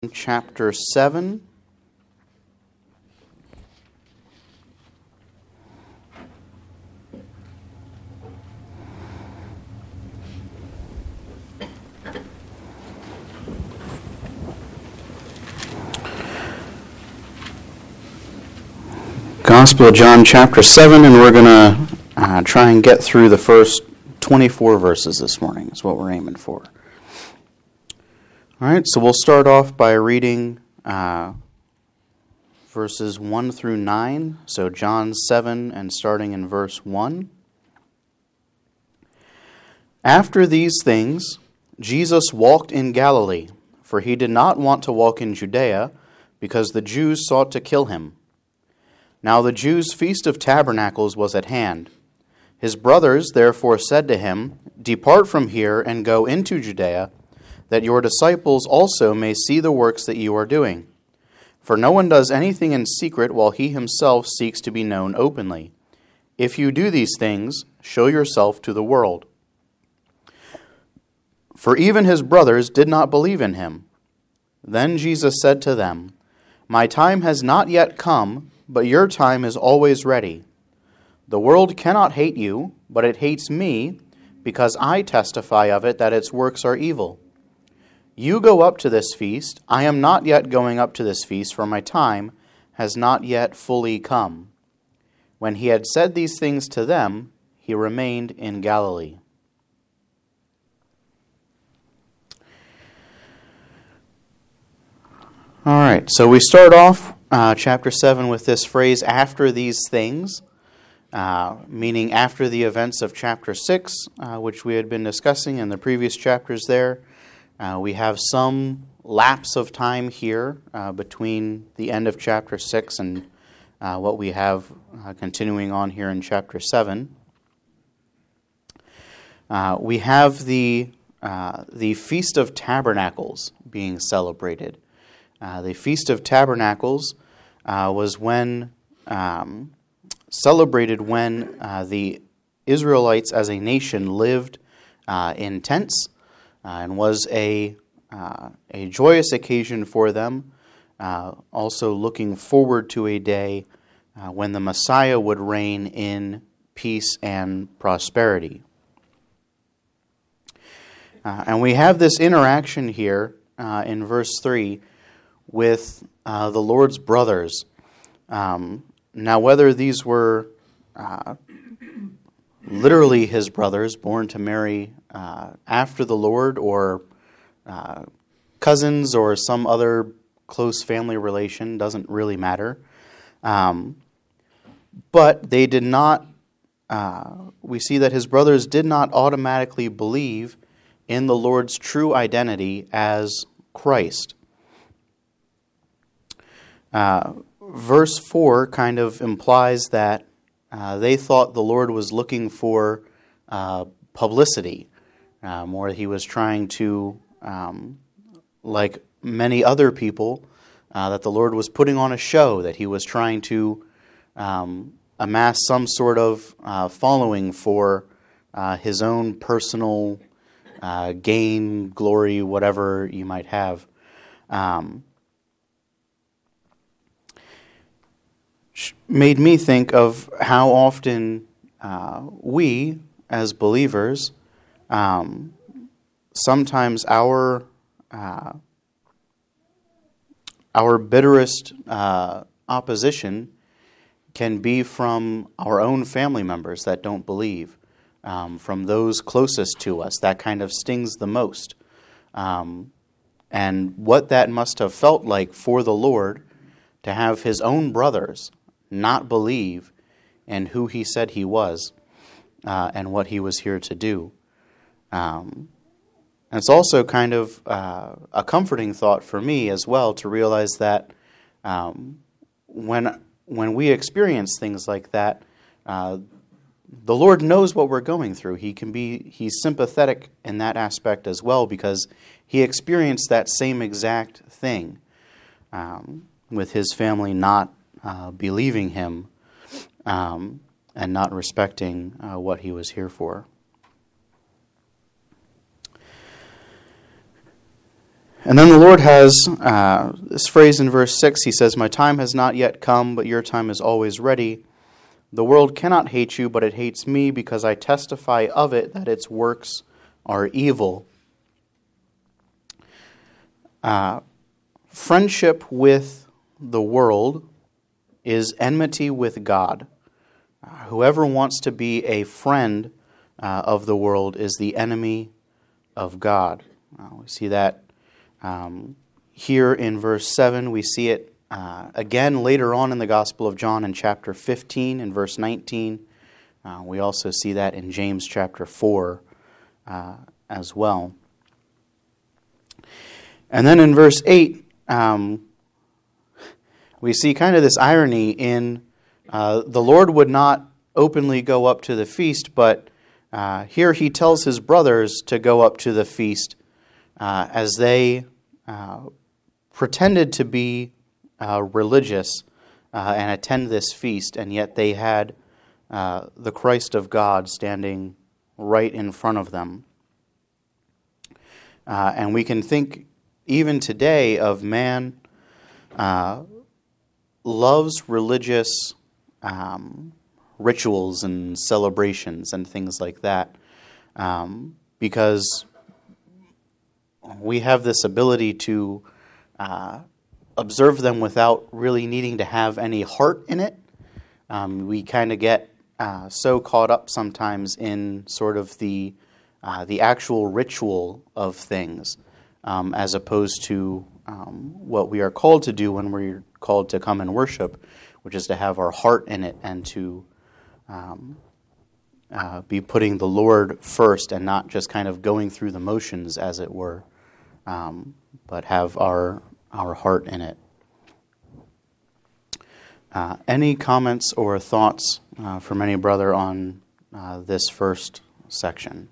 chapter 7. Gospel of John chapter 7, and we're going to try and get through the first 24 verses this morning is what we're aiming for. All right, so we'll start off by reading verses 1 through 9. So John 7 and starting in verse 1. After these things, Jesus walked in Galilee, for he did not want to walk in Judea, because the Jews sought to kill him. Now the Jews' feast of tabernacles was at hand. His brothers therefore said to him, "Depart from here and go into Judea, that your disciples also may see the works that you are doing. For no one does anything in secret while he himself seeks to be known openly. If you do these things, show yourself to the world." For even his brothers did not believe in him. Then Jesus said to them, "My time has not yet come, but your time is always ready. The world cannot hate you, but it hates me, because I testify of it that its works are evil. You go up to this feast. I am not yet going up to this feast, for my time has not yet fully come." When he had said these things to them, he remained in Galilee. All right, so we start off chapter 7 with this phrase, "after these things," meaning after the events of chapter 6, which we had been discussing in the previous chapters there. We have some lapse of time here between the end of chapter 6 and what we have continuing on here in chapter 7. We have the Feast of Tabernacles being celebrated. The Feast of Tabernacles was celebrated when the Israelites as a nation lived in tents, and was a joyous occasion for them, also looking forward to a day when the Messiah would reign in peace and prosperity. And we have this interaction here in verse 3 with the Lord's brothers. Now, whether these were literally his brothers born to Mary after the Lord, or cousins, or some other close family relation, doesn't really matter. But they did not, we see that his brothers did not automatically believe in the Lord's true identity as Christ. Verse 4 kind of implies that they thought the Lord was looking for publicity. Or he was trying to, like many other people, that the Lord was putting on a show, that he was trying to amass some sort of following for his own personal gain, glory, whatever you might have. Made me think of how often we, as believers, sometimes our bitterest opposition can be from our own family members that don't believe, from those closest to us. That kind of stings the most. And what that must have felt like for the Lord to have his own brothers not believe in who he said he was and what he was here to do. And it's also kind of a comforting thought for me as well to realize that when we experience things like that, the Lord knows what we're going through. He's sympathetic in that aspect as well, because he experienced that same exact thing with his family not believing him and not respecting what he was here for. And then the Lord has this phrase in verse 6. He says, "My time has not yet come, but your time is always ready. The world cannot hate you, but it hates me because I testify of it that its works are evil." Friendship with the world is enmity with God. Whoever wants to be a friend of the world is the enemy of God. We see that here in verse 7. We see it again later on in the Gospel of John in chapter 15 and verse 19. We also see that in James chapter 4 as well. And then in verse 8, we see kind of this irony in the Lord would not openly go up to the feast, but here he tells his brothers to go up to the feast as they pretended to be religious and attend this feast, and yet they had the Christ of God standing right in front of them. And we can think even today of man loves religious rituals and celebrations and things like that because we have this ability to observe them without really needing to have any heart in it. We kind of get so caught up sometimes in sort of the actual ritual of things as opposed to what we are called to do when we're called to come and worship, which is to have our heart in it and to be putting the Lord first and not just kind of going through the motions, as it were, but have our heart in it. Any comments or thoughts from any brother on this first section?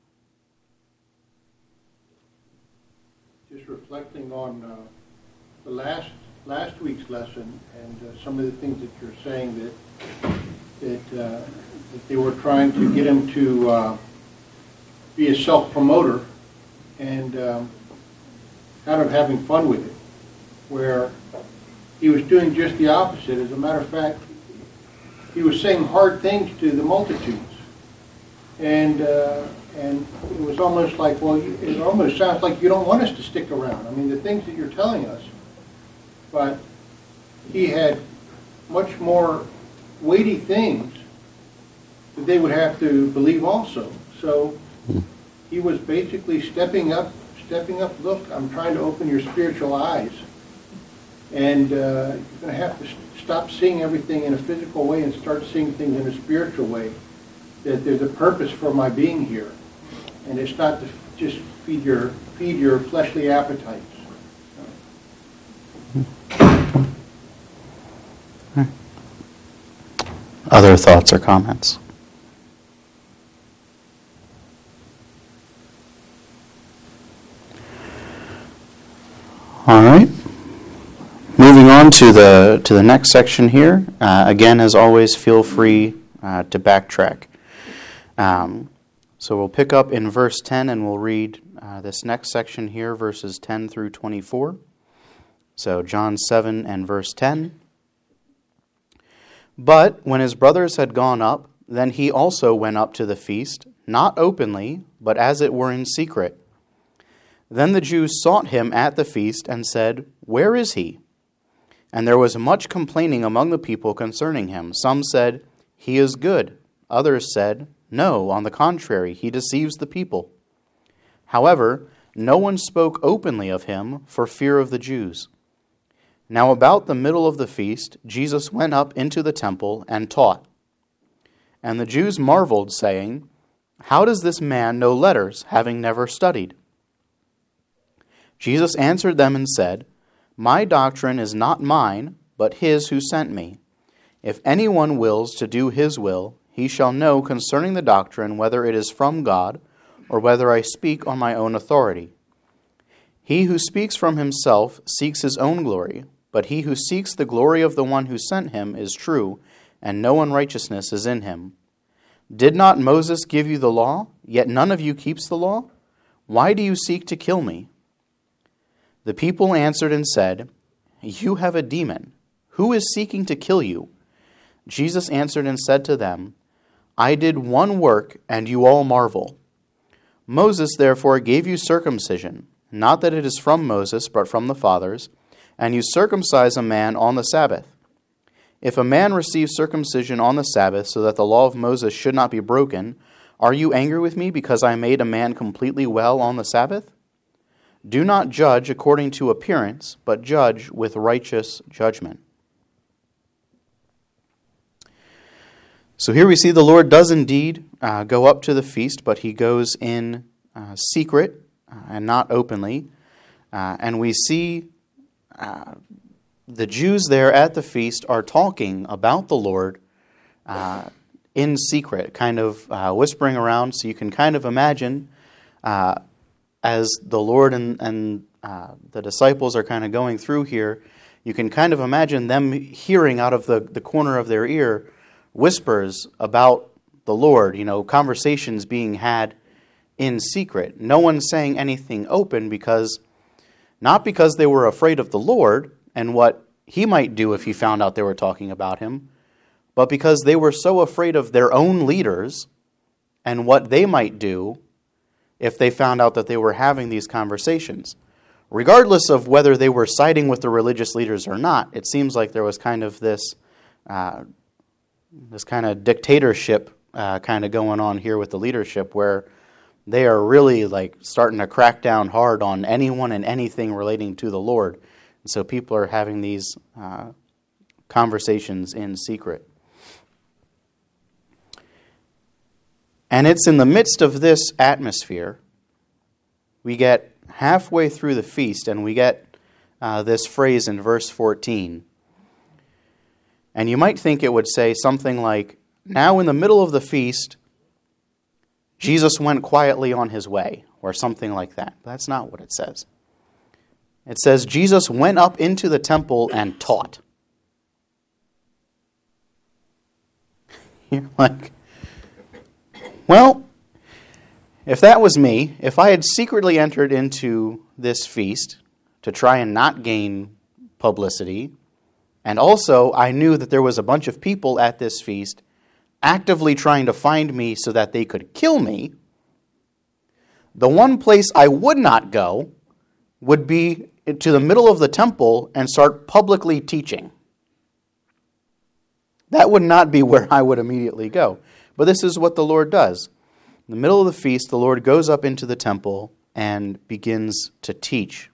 Just reflecting on the last week's lesson and some of the things that you're saying that they were trying to get him to be a self-promoter and kind of having fun with it, where he was doing just the opposite. As a matter of fact, he was saying hard things to the multitudes, and it was almost like, well, it almost sounds like you don't want us to stick around. I mean, the things that you're telling us, but he had much more weighty things that they would have to believe also. So he was basically stepping up, look, I'm trying to open your spiritual eyes. And you're going to have to stop seeing everything in a physical way and start seeing things in a spiritual way. That there's a purpose for my being here. And it's not to just feed your fleshly appetites. Other thoughts or comments? All right. Moving on to the next section here. Again, as always, feel free to backtrack. So we'll pick up in verse 10 and we'll read this next section here, verses 10 through 24. So John 7 and verse 10. But when his brothers had gone up, then he also went up to the feast, not openly, but as it were in secret. Then the Jews sought him at the feast and said, "Where is he?" And there was much complaining among the people concerning him. Some said, "He is good." Others said, "No, on the contrary, he deceives the people." However, no one spoke openly of him for fear of the Jews. Now about the middle of the feast, Jesus went up into the temple and taught. And the Jews marveled, saying, "How does this man know letters, having never studied?" Jesus answered them and said, "My doctrine is not mine, but his who sent me. If anyone wills to do his will, he shall know concerning the doctrine whether it is from God, or whether I speak on my own authority. He who speaks from himself seeks his own glory, but he who seeks the glory of the one who sent him is true, and no unrighteousness is in him. Did not Moses give you the law? Yet none of you keeps the law? Why do you seek to kill me?" The people answered and said, "You have a demon. Who is seeking to kill you?" Jesus answered and said to them, "I did one work, and you all marvel. Moses therefore gave you circumcision, not that it is from Moses, but from the fathers, and you circumcise a man on the Sabbath. If a man receives circumcision on the Sabbath, so that the law of Moses should not be broken, are you angry with me because I made a man completely well on the Sabbath? Do not judge according to appearance, but judge with righteous judgment." So here we see the Lord does indeed go up to the feast, but he goes in secret and not openly. And we see the Jews there at the feast are talking about the Lord in secret, kind of whispering around. So you can kind of imagine as the Lord and the disciples are kind of going through here, you can kind of imagine them hearing out of the corner of their ear whispers about the Lord, conversations being had in secret. No one saying anything open not because they were afraid of the Lord and what he might do if he found out they were talking about him, but because they were so afraid of their own leaders and what they might do if they found out that they were having these conversations. Regardless of whether they were siding with the religious leaders or not, it seems like there was kind of this kind of dictatorship kind of going on here with the leadership, where they are really like starting to crack down hard on anyone and anything relating to the Lord. And so people are having these conversations in secret. And it's in the midst of this atmosphere, we get halfway through the feast and we get this phrase in verse 14. And you might think it would say something like, "Now in the middle of the feast, Jesus went quietly on his way," or something like that. But that's not what it says. It says, Jesus went up into the temple and taught. You're like, well, if that was me, if I had secretly entered into this feast to try and not gain publicity, and also I knew that there was a bunch of people at this feast actively trying to find me so that they could kill me, the one place I would not go would be to the middle of the temple and start publicly teaching. That would not be where I would immediately go. But this is what the Lord does. In the middle of the feast, the Lord goes up into the temple and begins to teach.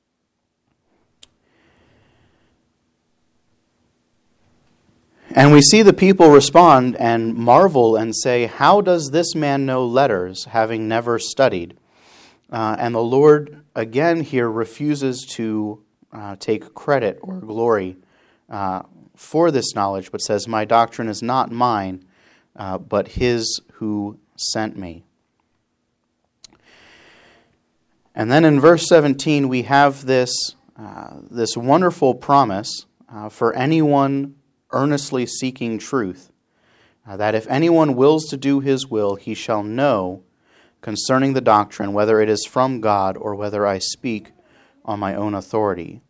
And we see the people respond and marvel and say, "How does this man know letters, having never studied?" And the Lord, again here, refuses to take credit or glory for this knowledge, but says, "My doctrine is not mine, but his who sent me." And then in verse 17, we have this wonderful promise for anyone earnestly seeking truth, that if anyone wills to do his will, he shall know concerning the doctrine, whether it is from God or whether I speak on my own authority.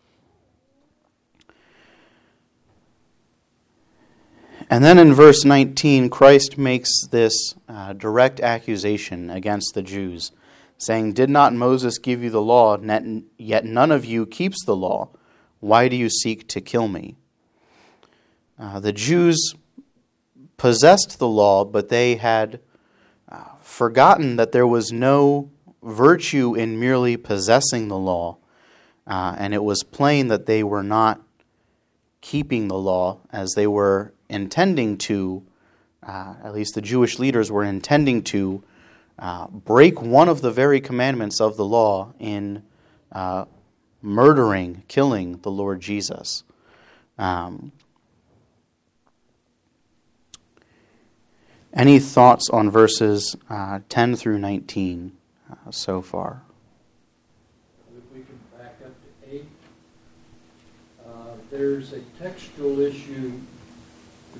And then in verse 19, Christ makes this direct accusation against the Jews, saying, "Did not Moses give you the law, yet none of you keeps the law? Why do you seek to kill me?" The Jews possessed the law, but they had forgotten that there was no virtue in merely possessing the law, and it was plain that they were not keeping the law as they were intending to, at least the Jewish leaders were intending to, break one of the very commandments of the law in murdering, killing the Lord Jesus. Any thoughts on verses 10 through 19 so far? If we can back up to 8. There's a textual issue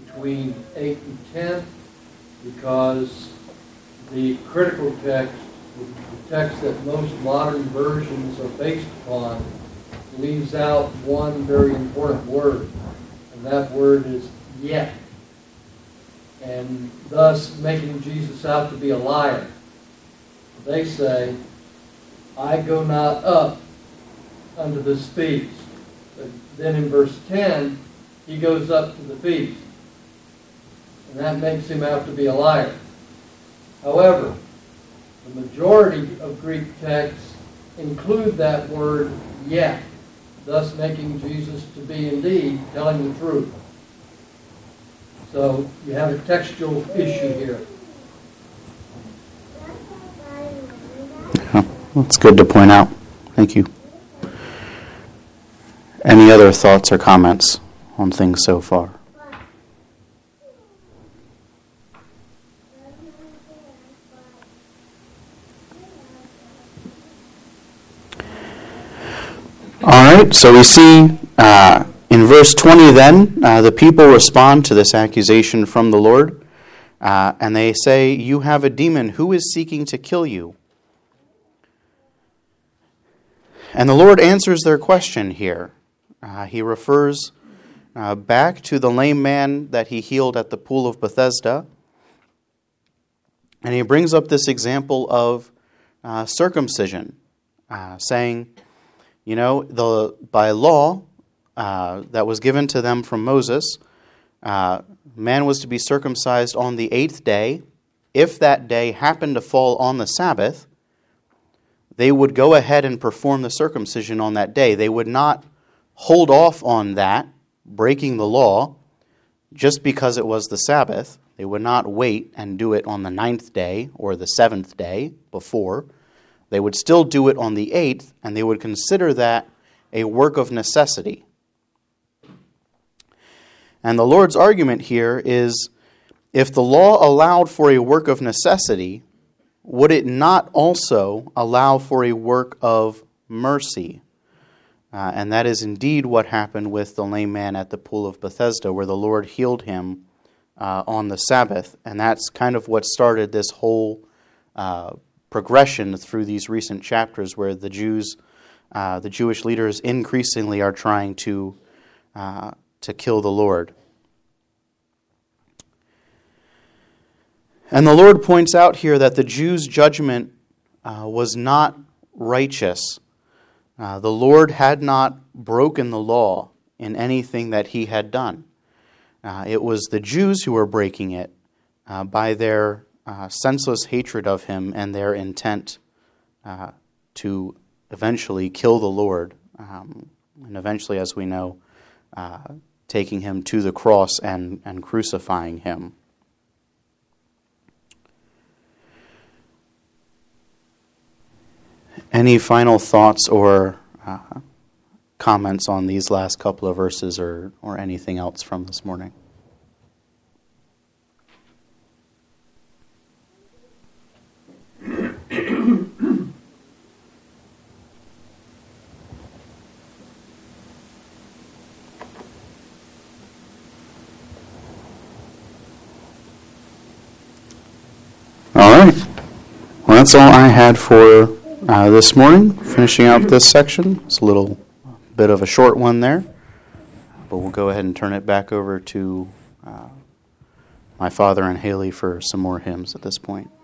between 8 and 10 because the critical text the text that most modern versions are based upon leaves out one very important word, and that word is yet, and thus making Jesus out to be a liar. They say, I go not up unto this feast. But then in verse 10, he goes up to the feast. And that makes him out to be a liar. However, the majority of Greek texts include that word yet, thus making Jesus to be indeed telling the truth. So you have a textual issue here. That's good to point out. Thank you. Any other thoughts or comments on things so far? All right, so we see in verse 20 then, the people respond to this accusation from the Lord, and they say, you have a demon. Who is seeking to kill you? And the Lord answers their question here. He refers back to the lame man that he healed at the pool of Bethesda. And he brings up this example of circumcision, saying, you know, by law that was given to them from Moses, man was to be circumcised on the 8th day. If that day happened to fall on the Sabbath, they would go ahead and perform the circumcision on that day. They would not hold off on that, breaking the law, just because it was the Sabbath. They would not wait and do it on the 9th day or the 7th day before. They would still do it on the 8th, and they would consider that a work of necessity. And the Lord's argument here is, if the law allowed for a work of necessity, would it not also allow for a work of mercy? And that is indeed what happened with the lame man at the pool of Bethesda, where the Lord healed him on the Sabbath. And that's kind of what started this whole progression through these recent chapters, where the Jews, the Jewish leaders, increasingly are trying to kill the Lord. And the Lord points out here that the Jews' judgment was not righteous. The Lord had not broken the law in anything that he had done. It was the Jews who were breaking it by their senseless hatred of him and their intent to eventually kill the Lord, and eventually, as we know, taking him to the cross and crucifying him. Any final thoughts or comments on these last couple of verses, or anything else from this morning? All right. Well, that's all I had for this morning, finishing out this section. It's a little bit of a short one there, but we'll go ahead and turn it back over to my father and Haley for some more hymns at this point.